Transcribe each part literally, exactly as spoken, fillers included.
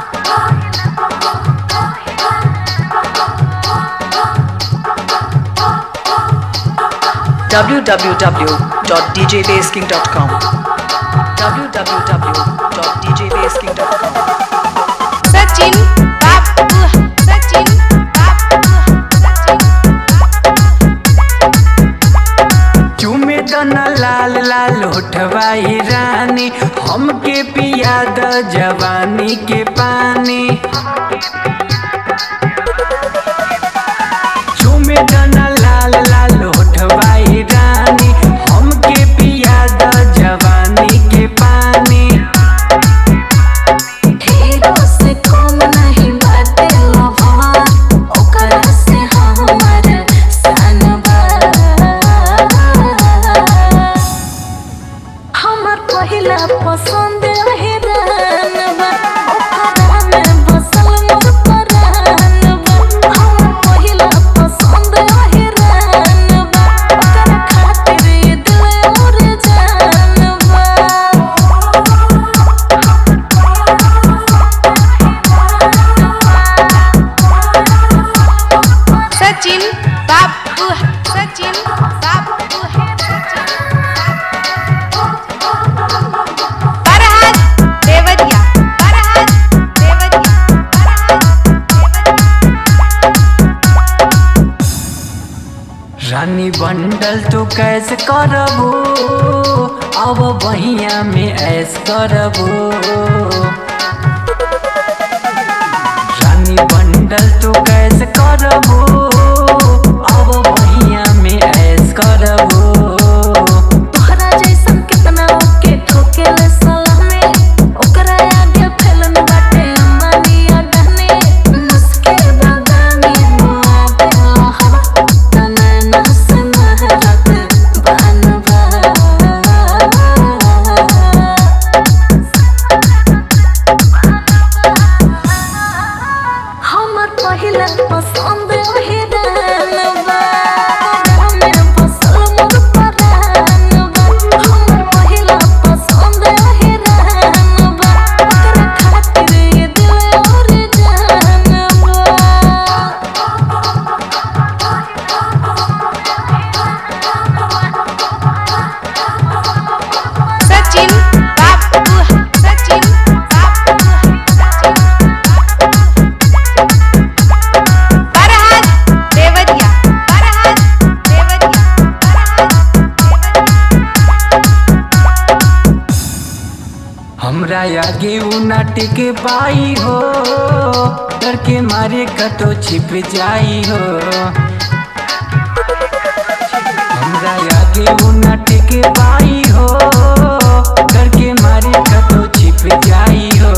w w w dot d j bass king dot com w w w dot d j bass king dot com Sachin Babu Sachin Babu Sachin चूमे दना लाल लाल होठवाई रानी हमके पिया द जवानी के पानी चूमे दना लाल लाल होठवाई रानी हमके पिया द जवानी के पानी हीरो से कम नहीं बाटे लवा ओकरा से हमर सनबा हमर पहिला पसंद हिरनबा ओकरा में बसल मोर परानबा हमर पहिला पसंद हिरनबा ओकरा खातिर दिल मोर जानबा Sachin Babu Sachin Babu Sachin Farhad Devadia Farhad Devadia Farhad Devadia रानी बंडल तो कैसे करबो अब बहिया में ऐस करबो रानी बंडल तो कैसे करबो अब बहिया में ऐस करबो तोहरा जैसन कितना ओके ठोकेले सलामे ओकरा आगे फैलन बाटे मानिया गहने मुश्किल बगानी मुआ देला हवा तना नस महरत बनबा हमर पहिला पसंद हिरनबा हमें बसल मोर परानबा हमर पहिला पसंद हिरनबा ओकरा खातिर दिल मोर जानबा Sachin Babu Sachin Babu Sachin Farhad Devadia Farhad Devadia Farhad Devadia हमरा आगे उ ना टिके पाई हो डर के मारे कतो छिप जाई हो हमरा आगे उ ना टिके पाई हो डर के मारे कतो छिप जाई हो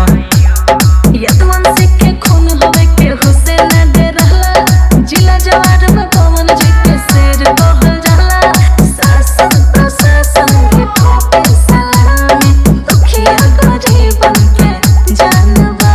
यतवन से के खून होवे के हुसैन दे रहला जिला जवार में पवन जी के शेर कहल जाला शासन प्रशासन के ठोके सलामी दुखिया गरीबन के जानबा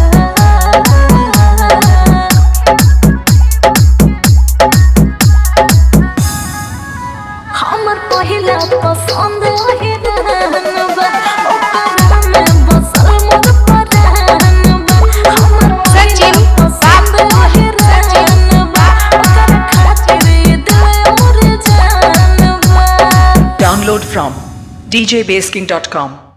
हमर पहिला पसंद हिरनबा ओकरा में बसल मोर परानबा हमर Sachin पसंद Babu हिरनबा ओकरा खातिर दिल मोर जानबा download from d j bass king dot com